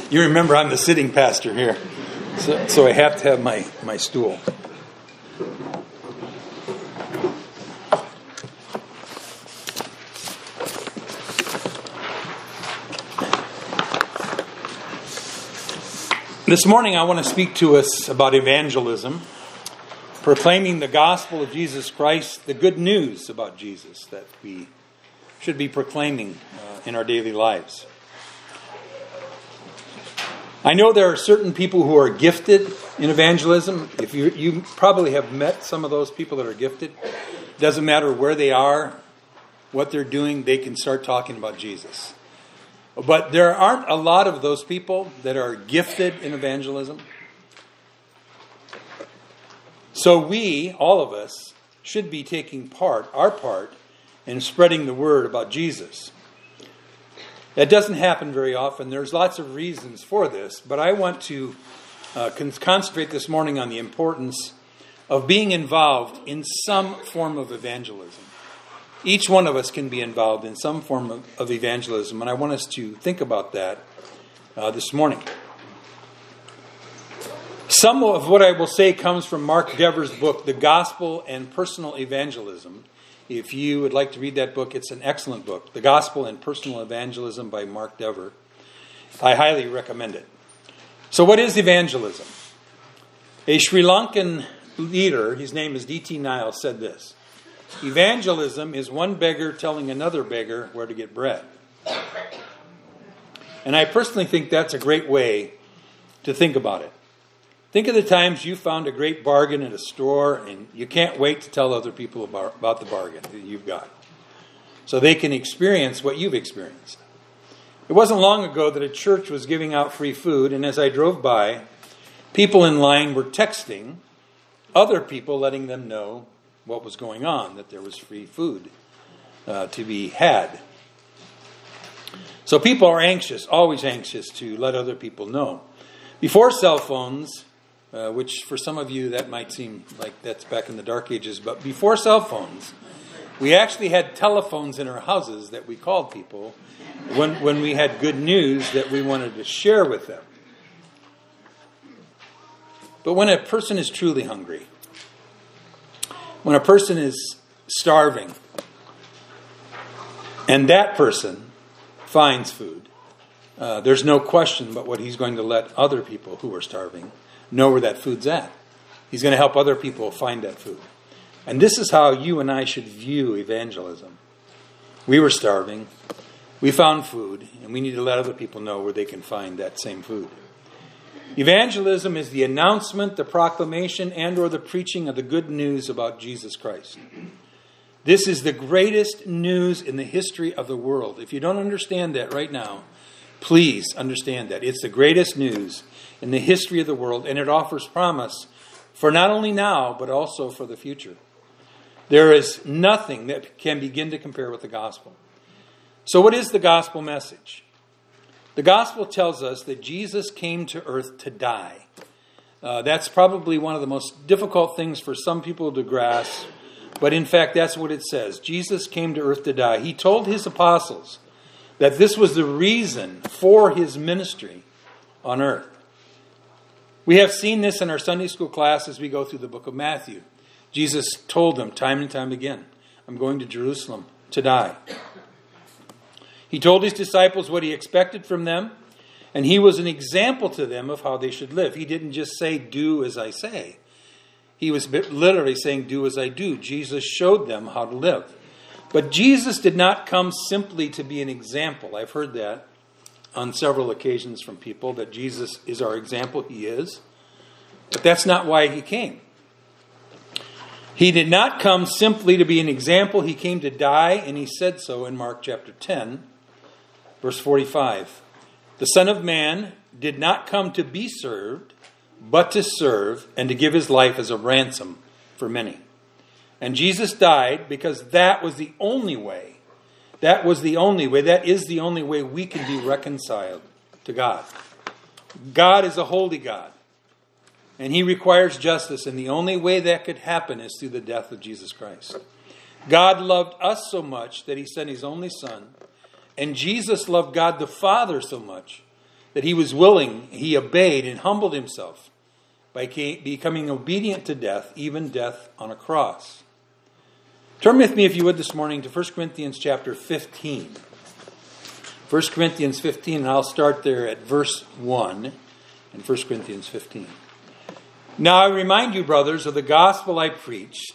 You remember I'm the sitting pastor here, so I have to have my stool. This morning I want to speak to us about evangelism, proclaiming the gospel of Jesus Christ, the good news about Jesus that we should be proclaiming in our daily lives. I know there are certain people who are gifted in evangelism. If you probably have met some of those people that are gifted. It doesn't matter where they are, what they're doing, they can start talking about Jesus. But there aren't a lot of those people that are gifted in evangelism. So we, all of us, should be taking our part in spreading the word about Jesus. That doesn't happen very often. There's lots of reasons for this, but I want to concentrate this morning on the importance of being involved in some form of evangelism. Each one of us can be involved in some form of evangelism, and I want us to think about that this morning. Some of what I will say comes from Mark Dever's book, The Gospel and Personal Evangelism. If you would like to read that book, it's an excellent book. The Gospel and Personal Evangelism by Mark Dever. I highly recommend it. So what is evangelism? A Sri Lankan leader, his name is D.T. Niles, said this: evangelism is one beggar telling another beggar where to get bread. And I personally think that's a great way to think about it. Think of the times you found a great bargain at a store and you can't wait to tell other people about the bargain that you've got, so they can experience what you've experienced. It wasn't long ago that a church was giving out free food, and as I drove by, people in line were texting other people, letting them know what was going on, that there was free food to be had. So people are anxious, always anxious to let other people know. Before cell phones, which for some of you that might seem like that's back in the dark ages, but before cell phones, we actually had telephones in our houses that we called people when we had good news that we wanted to share with them. But when a person is truly hungry, when a person is starving, and that person finds food, there's no question but what he's going to let other people who are starving know where that food's at. He's going to help other people find that food. And this is how you and I should view evangelism. We were starving, we found food, and we need to let other people know where they can find that same food. Evangelism is the announcement, the proclamation, and or the preaching of the good news about Jesus Christ. This is the greatest news in the history of the world. If you don't understand that right now, please understand that. It's the greatest news in the history of the world, and it offers promise for not only now, but also for the future. There is nothing that can begin to compare with the gospel. So what is the gospel message? The gospel tells us that Jesus came to earth to die. That's probably one of the most difficult things for some people to grasp, but in fact that's what it says. Jesus came to earth to die. He told his apostles that this was the reason for his ministry on earth. We have seen this in our Sunday school class as we go through the book of Matthew. Jesus told them time and time again, I'm going to Jerusalem to die. He told his disciples what he expected from them, and he was an example to them of how they should live. He didn't just say, do as I say. He was literally saying, do as I do. Jesus showed them how to live. But Jesus did not come simply to be an example. I've heard that on several occasions from people, that Jesus is our example. He is. But that's not why he came. He did not come simply to be an example. He came to die, and he said so in Mark chapter 10, verse 45. The Son of Man did not come to be served, but to serve and to give his life as a ransom for many. And Jesus died because that was the only way. That was the only way. That is the only way we can be reconciled to God. God is a holy God. And he requires justice. And the only way that could happen is through the death of Jesus Christ. God loved us so much that he sent his only Son. And Jesus loved God the Father so much that he was willing, he obeyed and humbled himself by becoming obedient to death, even death on a cross. Turn with me, if you would, this morning to 1 Corinthians chapter 15. 1 Corinthians 15, and I'll start there at verse 1 in 1 Corinthians 15. Now I remind you, brothers, of the gospel I preached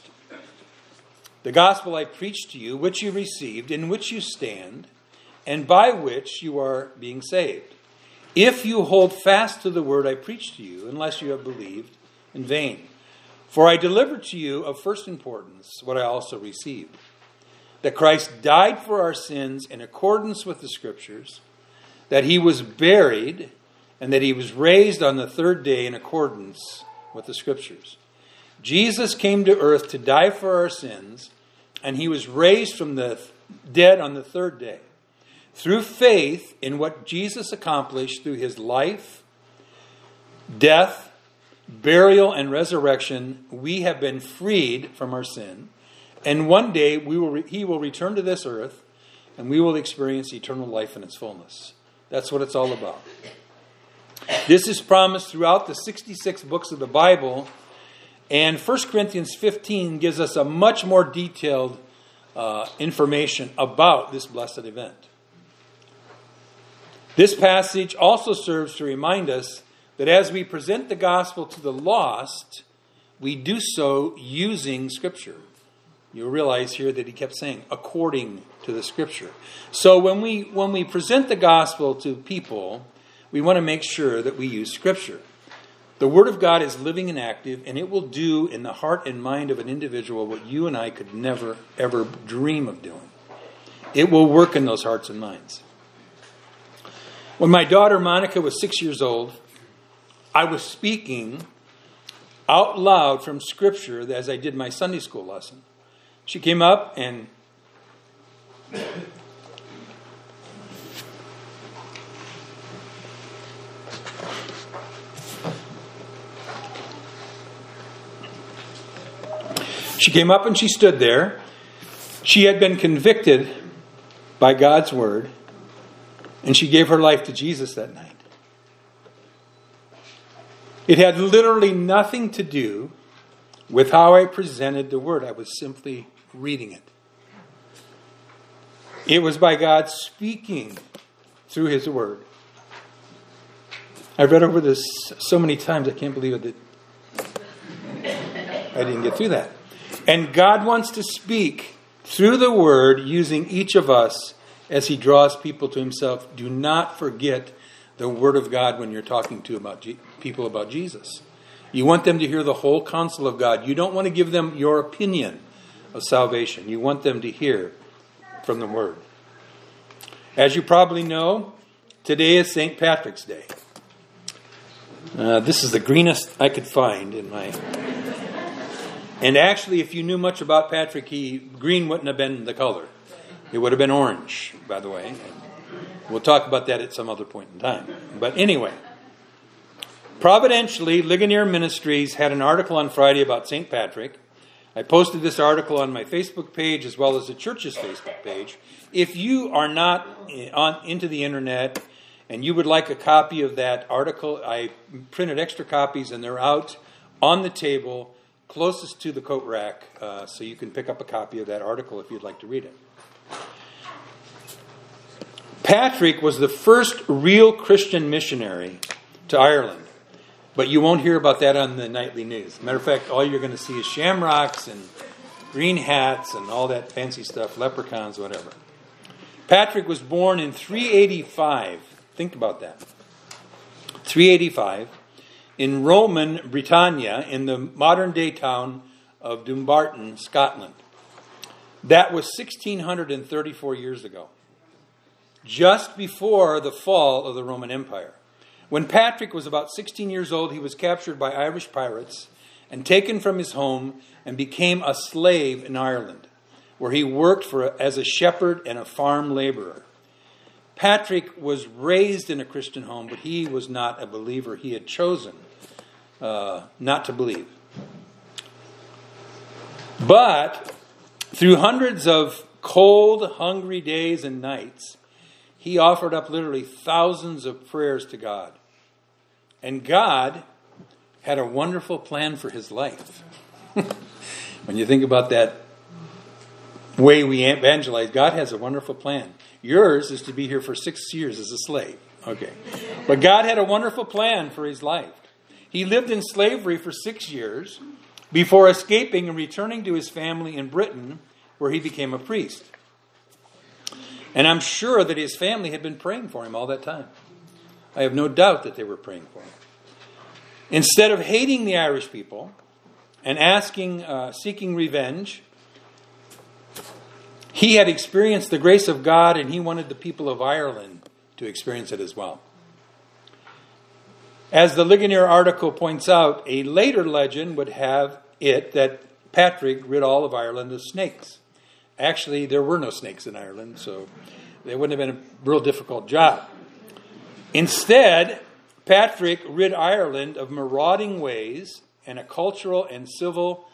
to you, which you received, in which you stand, and by which you are being saved, if you hold fast to the word I preached to you, unless you have believed in vain. For I delivered to you of first importance what I also received, that Christ died for our sins in accordance with the Scriptures, that he was buried, and that he was raised on the third day in accordance with the Scriptures. Jesus came to earth to die for our sins, and he was raised from the dead on the third day. Through faith in what Jesus accomplished through his life, death, burial, and resurrection, we have been freed from our sin. And one day he will return to this earth, and we will experience eternal life in its fullness. That's what it's all about. This is promised throughout the 66 books of the Bible, and 1 Corinthians 15 gives us a much more detailed information about this blessed event. This passage also serves to remind us that as we present the gospel to the lost, we do so using Scripture. You'll realize here that he kept saying, according to the Scripture. So when we present the gospel to people, we want to make sure that we use Scripture. The Word of God is living and active, and it will do in the heart and mind of an individual what you and I could never, ever dream of doing. It will work in those hearts and minds. When my daughter Monica was 6 years old, I was speaking out loud from Scripture as I did my Sunday school lesson. She came up and she stood there. She had been convicted by God's Word, and she gave her life to Jesus that night. It had literally nothing to do with how I presented the Word. I was simply reading it. It was by God speaking through His Word. I've read over this so many times, I can't believe it. I didn't get through that. And God wants to speak through the Word using each of us as He draws people to Himself. Do not forget the Word of God when you're talking to people about Jesus. You want them to hear the whole counsel of God. You don't want to give them your opinion of salvation. You want them to hear from the Word. As you probably know, today is St. Patrick's Day. This is the greenest I could find in my... And actually, if you knew much about Patrick, green wouldn't have been the color. It would have been orange, by the way. We'll talk about that at some other point in time. But anyway, providentially, Ligonier Ministries had an article on Friday about St. Patrick. I posted this article on my Facebook page as well as the church's Facebook page. If you are not into the internet and you would like a copy of that article, I printed extra copies and they're out on the table closest to the coat rack, so you can pick up a copy of that article if you'd like to read it. Patrick was the first real Christian missionary to Ireland, but you won't hear about that on the nightly news. Matter of fact, all you're going to see is shamrocks and green hats and all that fancy stuff, leprechauns, whatever. Patrick was born in 385. Think about that. 385. In Roman Britannia, in the modern-day town of Dumbarton, Scotland. That was 1,634 years ago, just before the fall of the Roman Empire. When Patrick was about 16 years old, he was captured by Irish pirates and taken from his home and became a slave in Ireland, where he worked as a shepherd and a farm laborer. Patrick was raised in a Christian home, but he was not a believer. He had chosen not to believe. But through hundreds of cold, hungry days and nights, he offered up literally thousands of prayers to God. And God had a wonderful plan for his life. When you think about that way we evangelize, God has a wonderful plan. Yours is to be here for 6 years as a slave. Okay. But God had a wonderful plan for his life. He lived in slavery for 6 years before escaping and returning to his family in Britain, where he became a priest. And I'm sure that his family had been praying for him all that time. I have no doubt that they were praying for him. Instead of hating the Irish people and seeking revenge, he had experienced the grace of God, and he wanted the people of Ireland to experience it as well. As the Ligonier article points out, a later legend would have it that Patrick rid all of Ireland of snakes. Actually, there were no snakes in Ireland, so it wouldn't have been a real difficult job. Instead, Patrick rid Ireland of marauding ways and a cultural and civil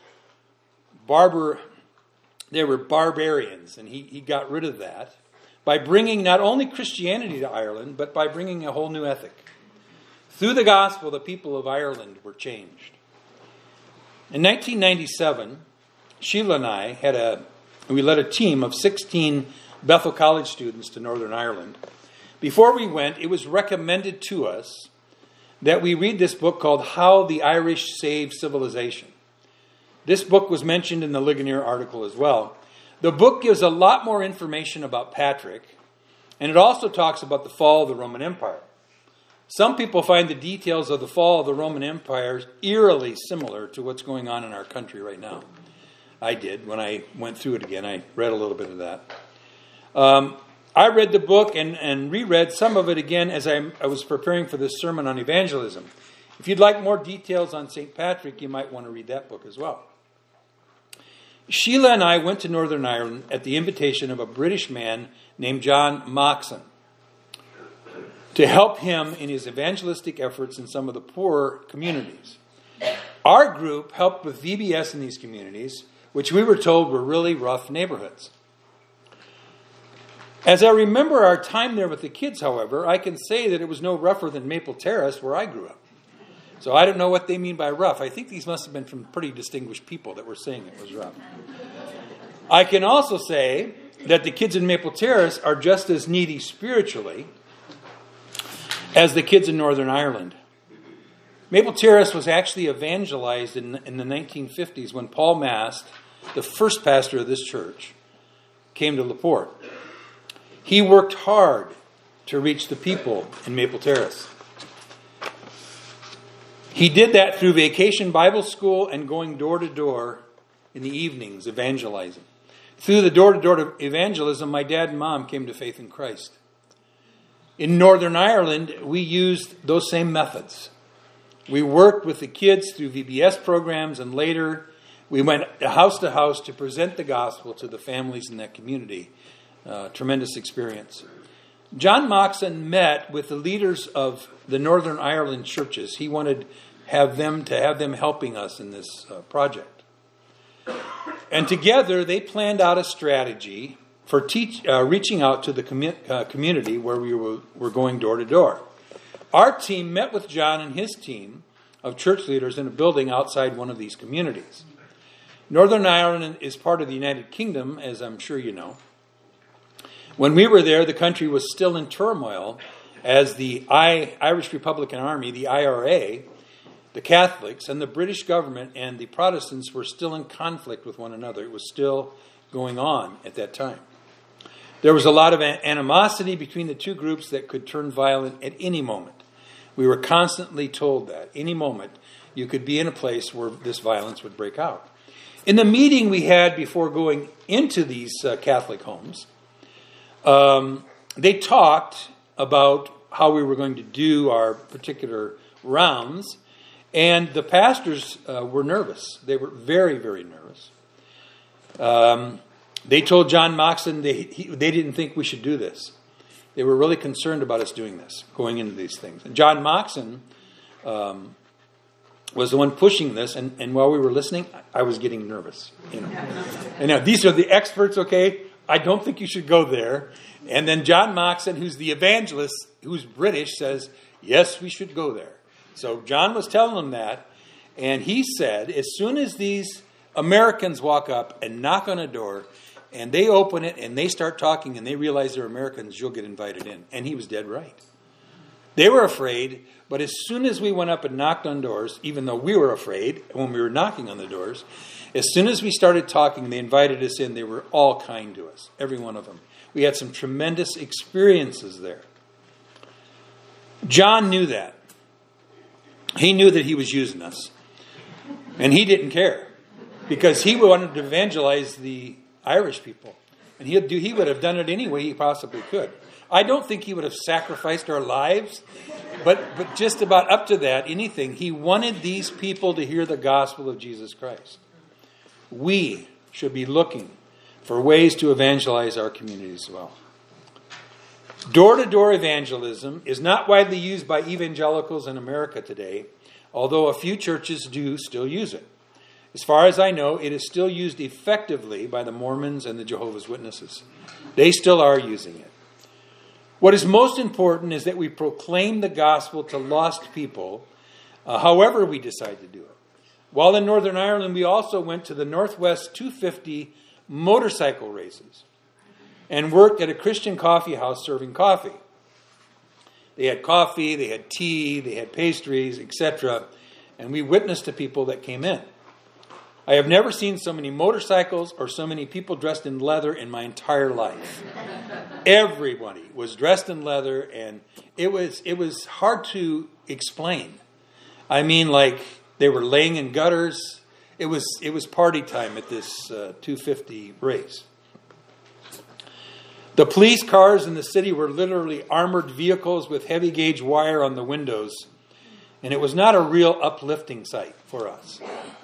They were barbarians, and he got rid of that by bringing not only Christianity to Ireland, but by bringing a whole new ethic. Through the gospel, the people of Ireland were changed. In 1997, Sheila and I we led a team of 16 Bethel College students to Northern Ireland. Before we went, it was recommended to us that we read this book called How the Irish Saved Civilization. This book was mentioned in the Ligonier article as well. The book gives a lot more information about Patrick, and it also talks about the fall of the Roman Empire. Some people find the details of the fall of the Roman Empire eerily similar to what's going on in our country right now. I did. When I went through it again, I read a little bit of that. I read the book and reread some of it again as I was preparing for this sermon on evangelism. If you'd like more details on St. Patrick, you might want to read that book as well. Sheila and I went to Northern Ireland at the invitation of a British man named John Moxon to help him in his evangelistic efforts in some of the poorer communities. Our group helped with VBS in these communities, which we were told were really rough neighborhoods. As I remember our time there with the kids, however, I can say that it was no rougher than Maple Terrace, where I grew up. So I don't know what they mean by rough. I think these must have been from pretty distinguished people that were saying it was rough. I can also say that the kids in Maple Terrace are just as needy spiritually as the kids in Northern Ireland. Maple Terrace was actually evangelized in the 1950s when Paul Mast, the first pastor of this church, came to LaPorte. He worked hard to reach the people in Maple Terrace. He did that through Vacation Bible School and going door to door in the evenings, evangelizing. Through the door-to-door evangelism, my dad and mom came to faith in Christ. In Northern Ireland, we used those same methods. We worked with the kids through VBS programs, and later we went house to house to present the gospel to the families in that community. Tremendous experience. John Moxon met with the leaders of the Northern Ireland churches. He wanted to have them helping us in this project. And together they planned out a strategy for reaching out to the community where we were going door to door. Our team met with John and his team of church leaders in a building outside one of these communities. Northern Ireland is part of the United Kingdom, as I'm sure you know. When we were there, the country was still in turmoil as the Irish Republican Army, the IRA, the Catholics, and the British government and the Protestants were still in conflict with one another. It was still going on at that time. There was a lot of animosity between the two groups that could turn violent at any moment. We were constantly told that any moment you could be in a place where this violence would break out. In the meeting we had before going into these Catholic homes, they talked about how we were going to do our particular rounds, and the pastors were nervous. They were very, very nervous. They told John Moxon they didn't think we should do this. They were really concerned about us doing this, going into these things. And John Moxon was the one pushing this, and while we were listening, I was getting nervous. And now these are the experts, okay? I don't think you should go there. And then John Moxon, who's the evangelist, who's British, says, yes, we should go there. So John was telling them that. And he said, as soon as these Americans walk up and knock on a door, and they open it and they start talking and they realize they're Americans, you'll get invited in. And he was dead right. They were afraid, but as soon as we went up and knocked on doors, even though we were afraid when we were knocking on the doors, as soon as we started talking, they invited us in. They were all kind to us, every one of them. We had some tremendous experiences there. John knew that. He knew that he was using us. And he didn't care. Because he wanted to evangelize the Irish people. And he would have done it any way he possibly could. I don't think he would have sacrificed our lives. But just about up to that, anything. He wanted these people to hear the gospel of Jesus Christ. We should be looking for ways to evangelize our communities as well. Door-to-door evangelism is not widely used by evangelicals in America today, although a few churches do still use it. As far as I know, it is still used effectively by the Mormons and the Jehovah's Witnesses. They still are using it. What is most important is that we proclaim the gospel to lost people, however we decide to do it. While in Northern Ireland, we also went to the Northwest 250 motorcycle races and worked at a Christian coffee house serving coffee. They had coffee, they had tea, they had pastries, etc. And we witnessed to people that came in. I have never seen so many motorcycles or so many people dressed in leather in my entire life. Everybody was dressed in leather, and it was hard to explain. I mean, like, they were laying in gutters. It was party time at this 250 race. The police cars in the city were literally armored vehicles with heavy gauge wire on the windows, and it was not a real uplifting sight for us.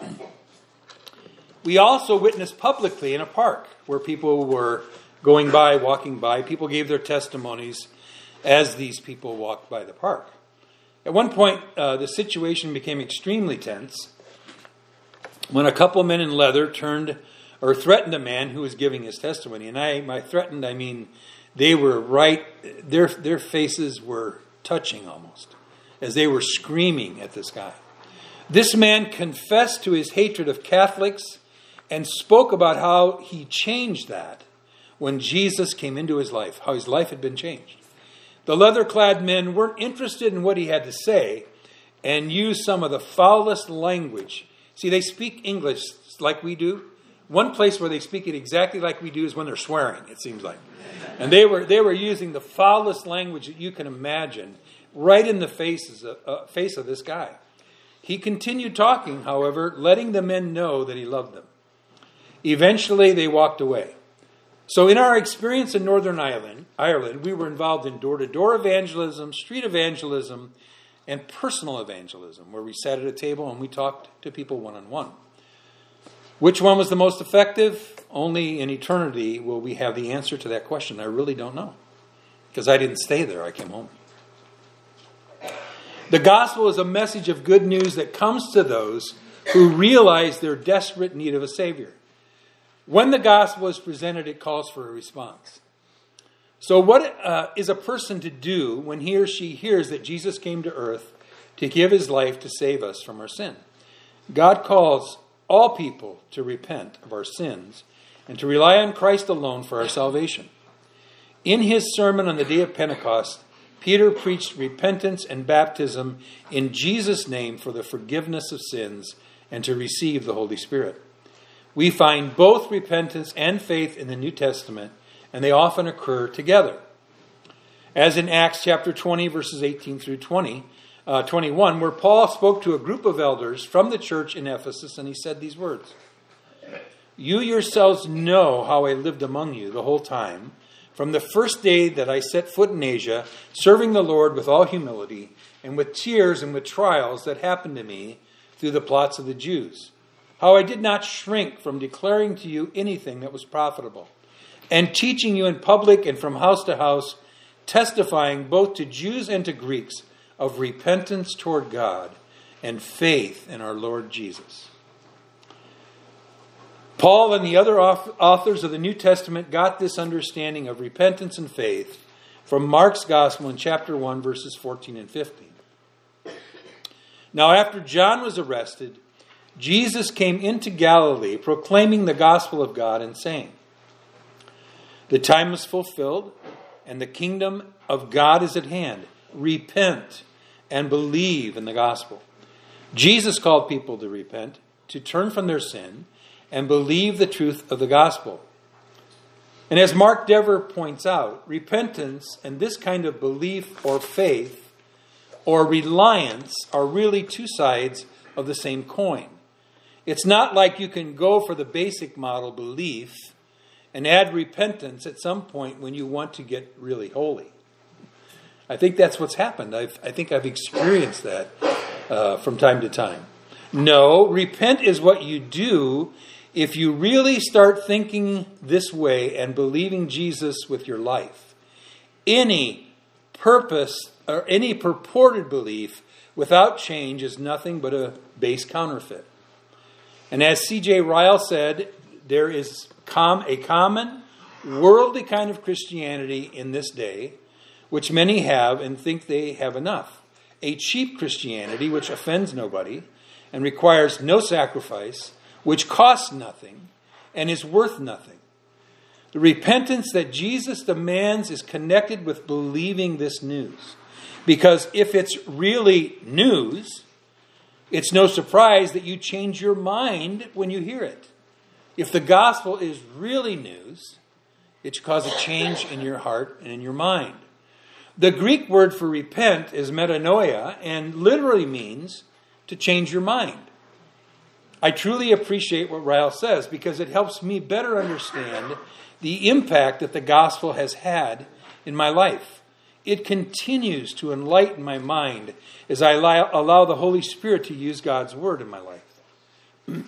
We also witnessed publicly in a park where people were going by, walking by. People gave their testimonies as these people walked by the park. At one point, the situation became extremely tense when a couple men in leather threatened a man who was giving his testimony. And by threatened, I mean they were right, their faces were touching almost as they were screaming at this guy. This man confessed to his hatred of Catholics and spoke about how he changed that when Jesus came into his life, how his life had been changed. The leather-clad men weren't interested in what he had to say and used some of the foulest language. See, they speak English like we do. One place where they speak it exactly like we do is when they're swearing, it seems like. And they were using the foulest language that you can imagine right in the face of this guy. He continued talking, however, letting the men know that he loved them. Eventually, they walked away. So in our experience in Northern Ireland, we were involved in door-to-door evangelism, street evangelism, and personal evangelism, where we sat at a table and we talked to people one-on-one. Which one was the most effective? Only in eternity will we have the answer to that question. I really don't know, because I didn't stay there. I came home. The gospel is a message of good news that comes to those who realize their desperate need of a Savior. When the gospel is presented, it calls for a response. So what is a person to do when he or she hears that Jesus came to earth to give his life to save us from our sin? God calls all people to repent of our sins and to rely on Christ alone for our salvation. In his sermon on the day of Pentecost, Peter preached repentance and baptism in Jesus' name for the forgiveness of sins and to receive the Holy Spirit. We find both repentance and faith in the New Testament, and they often occur together. As in Acts chapter 20, verses 18 through 21, where Paul spoke to a group of elders from the church in Ephesus, and he said these words: "You yourselves know how I lived among you the whole time, from the first day that I set foot in Asia, serving the Lord with all humility, and with tears and with trials that happened to me through the plots of the Jews. How I did not shrink from declaring to you anything that was profitable, and teaching you in public and from house to house, testifying both to Jews and to Greeks of repentance toward God and faith in our Lord Jesus." Paul and the other authors of the New Testament got this understanding of repentance and faith from Mark's Gospel in chapter 1, verses 14 and 15. Now, after John was arrested, Jesus came into Galilee proclaiming the gospel of God and saying, "The time is fulfilled and the kingdom of God is at hand. Repent and believe in the gospel." Jesus called people to repent, to turn from their sin, and believe the truth of the gospel. And as Mark Dever points out, repentance and this kind of belief or faith or reliance are really two sides of the same coin. It's not like you can go for the basic model belief and add repentance at some point when you want to get really holy. I think that's what's happened. I think I've experienced that from time to time. No, repent is what you do if you really start thinking this way and believing Jesus with your life. Any purpose or any purported belief without change is nothing but a base counterfeit. And as C.J. Ryle said, there is a common worldly kind of Christianity in this day, which many have and think they have enough. A cheap Christianity which offends nobody and requires no sacrifice, which costs nothing and is worth nothing. The repentance that Jesus demands is connected with believing this news. Because if it's really news, it's no surprise that you change your mind when you hear it. If the gospel is really news, it should cause a change in your heart and in your mind. The Greek word for repent is metanoia and literally means to change your mind. I truly appreciate what Ryle says because it helps me better understand the impact that the gospel has had in my life. It continues to enlighten my mind as I allow the Holy Spirit to use God's word in my life.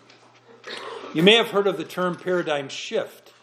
You may have heard of the term paradigm shift.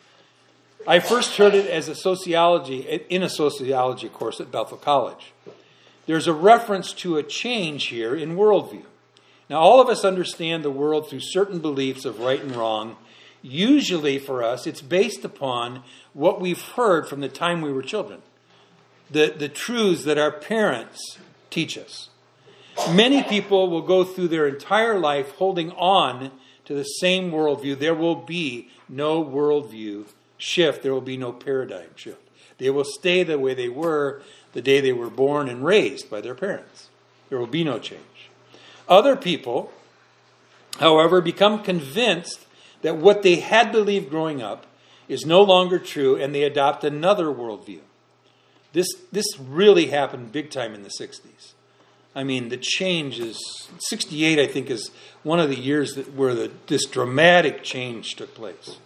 I first heard it as in a sociology course at Bethel College. There's a reference to a change here in worldview. Now, all of us understand the world through certain beliefs of right and wrong. Usually for us, it's based upon what we've heard from the time we were children. The truths that our parents teach us. Many people will go through their entire life holding on to the same worldview. There will be no worldview shift. There will be no paradigm shift. They will stay the way they were the day they were born and raised by their parents. There will be no change. Other people, however, become convinced that what they had believed growing up is no longer true, and they adopt another worldview. This really happened big time in the 60s. I mean, the change is 68. I think is one of the years where this dramatic change took place.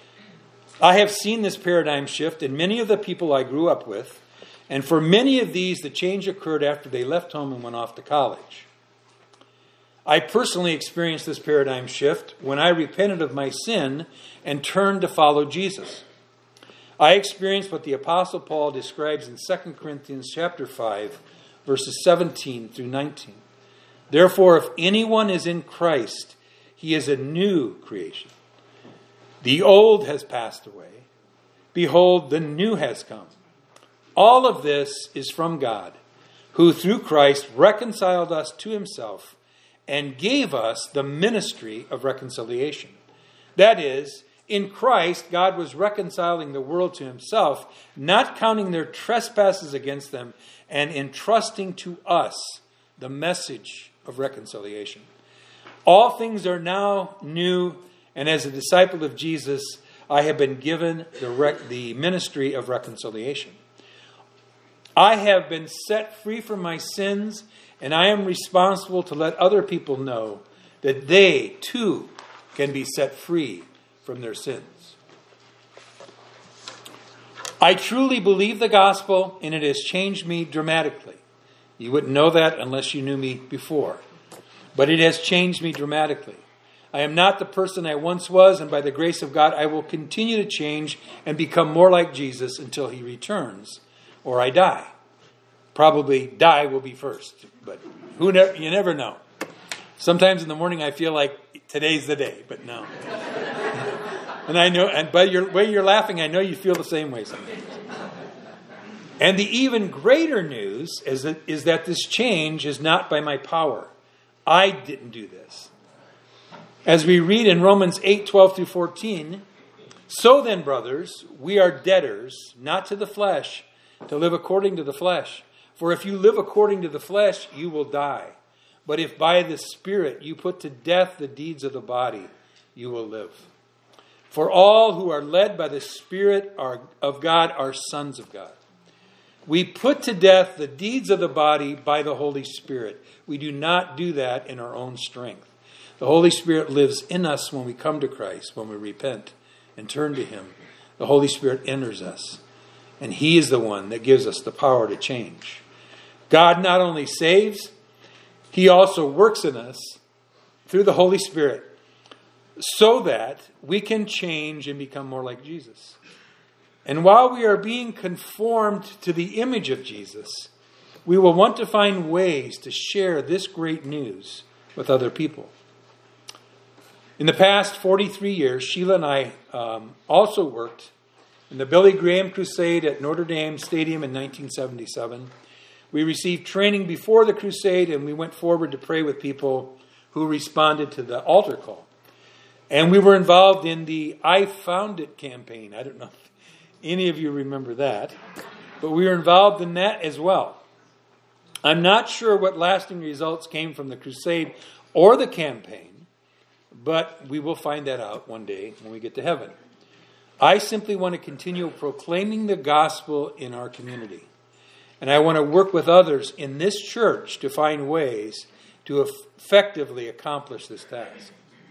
I have seen this paradigm shift in many of the people I grew up with, and for many of these, the change occurred after they left home and went off to college. I personally experienced this paradigm shift when I repented of my sin and turned to follow Jesus. I experienced what the Apostle Paul describes in 2 Corinthians chapter 5, verses 17 through 19. Therefore, if anyone is in Christ, he is a new creation. The old has passed away. Behold, the new has come. All of this is from God, who through Christ reconciled us to himself and gave us the ministry of reconciliation. That is, in Christ, God was reconciling the world to himself, not counting their trespasses against them, and entrusting to us the message of reconciliation. All things are now new, and as a disciple of Jesus, I have been given the ministry of reconciliation. I have been set free from my sins, and I am responsible to let other people know that they, too, can be set free from their sins. I truly believe the gospel, and it has changed me dramatically. You wouldn't know that unless you knew me before. But it has changed me dramatically. I am not the person I once was, and by the grace of God, I will continue to change and become more like Jesus until he returns, or I die. Probably die will be first, but you never know. Sometimes in the morning I feel like today's the day, but no. And I know, and by your way you're laughing, I know you feel the same way sometimes. And the even greater news is that this change is not by my power. I didn't do this. As we read in Romans 8:12-14, so then, brothers, we are debtors, not to the flesh, to live according to the flesh. For if you live according to the flesh, you will die. But if by the Spirit you put to death the deeds of the body, you will live. For all who are led by the Spirit of God are sons of God. We put to death the deeds of the body by the Holy Spirit. We do not do that in our own strength. The Holy Spirit lives in us when we come to Christ, when we repent and turn to Him. The Holy Spirit enters us, and He is the one that gives us the power to change. God not only saves, He also works in us through the Holy Spirit so that we can change and become more like Jesus. And while we are being conformed to the image of Jesus, we will want to find ways to share this great news with other people. In the past 43 years, Sheila and I also worked in the Billy Graham Crusade at Notre Dame Stadium in 1977. We received training before the crusade, and we went forward to pray with people who responded to the altar call. And we were involved in the I Found It campaign. I don't know if any of you remember that, but we were involved in that as well. I'm not sure what lasting results came from the crusade or the campaign, but we will find that out one day when we get to heaven. I simply want to continue proclaiming the gospel in our community. And I want to work with others in this church to find ways to effectively accomplish this task.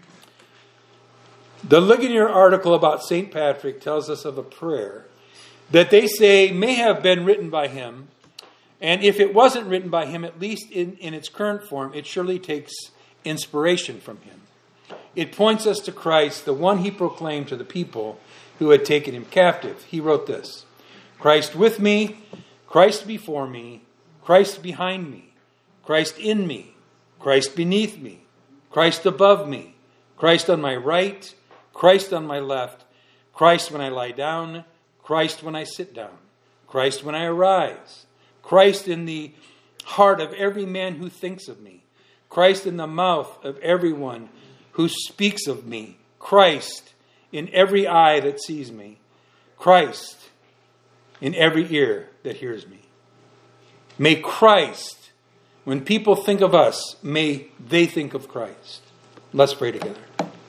The Ligonier article about St. Patrick tells us of a prayer that they say may have been written by him. And if it wasn't written by him, at least in its current form, it surely takes inspiration from him. It points us to Christ, the one he proclaimed to the people who had taken him captive. He wrote this: Christ with me, Christ before me, Christ behind me, Christ in me, Christ beneath me, Christ above me, Christ on my right, Christ on my left, Christ when I lie down, Christ when I sit down, Christ when I arise, Christ in the heart of every man who thinks of me, Christ in the mouth of everyone who speaks of me, Christ in every eye that sees me, Christ in every ear that hears me. May Christ, when people think of us, may they think of Christ. Let's pray together.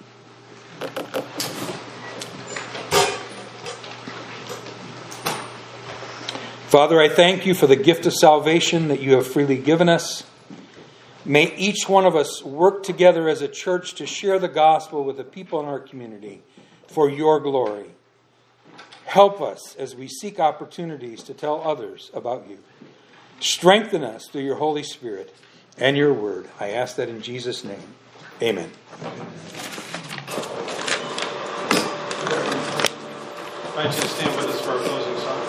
Father, I thank you for the gift of salvation that you have freely given us. May each one of us work together as a church to share the gospel with the people in our community for your glory. Help us as we seek opportunities to tell others about you. Strengthen us through your Holy Spirit and your word. I ask that in Jesus' name. Amen. Why don't you stand with us for our closing song?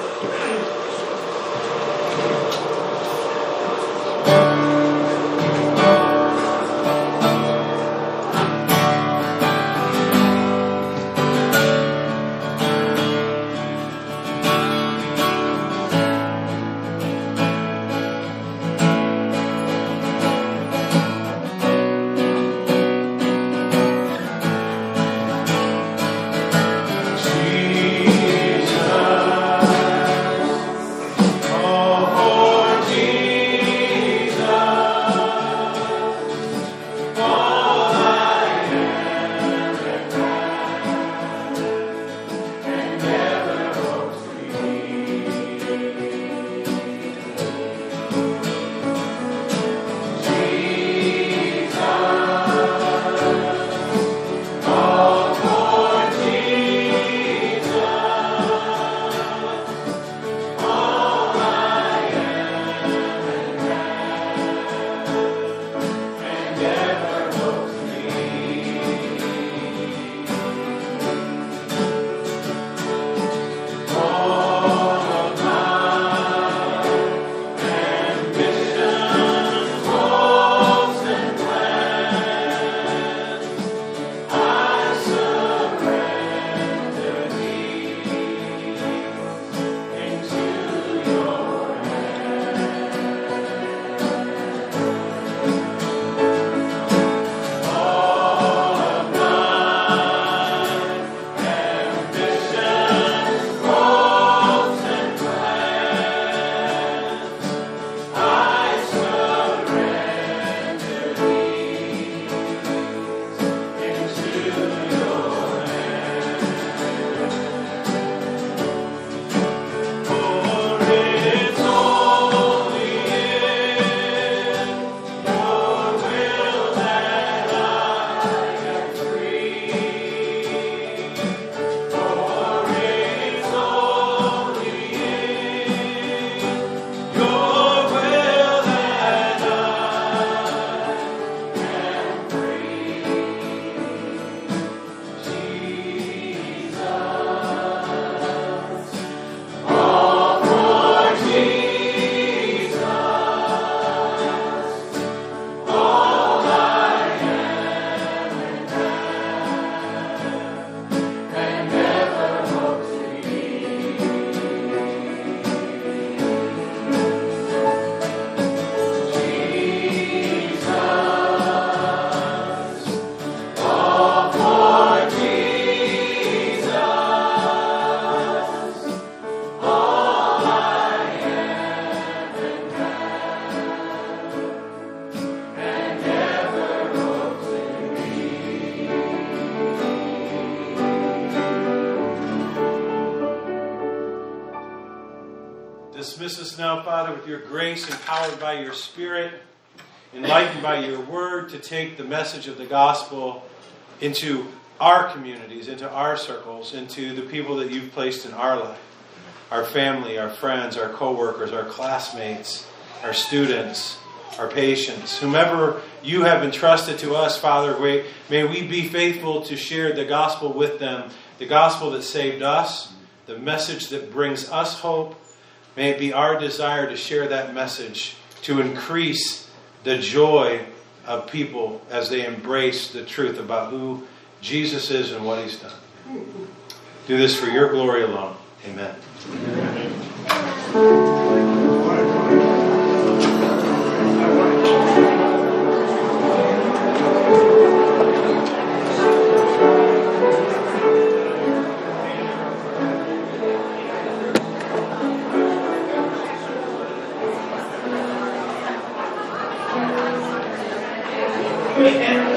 Jesus. assist us now, Father, with your grace, empowered by your Spirit, enlightened by your word, to take the message of the gospel into our communities, into our circles, into the people that you've placed in our life. Our family, our friends, our co-workers, our classmates, our students, our patients, whomever you have entrusted to us, Father, may we be faithful to share the gospel with them, the gospel that saved us, the message that brings us hope. May it be our desire to share that message, to increase the joy of people as they embrace the truth about who Jesus is and what he's done. Do this for your glory alone. Amen. Amen.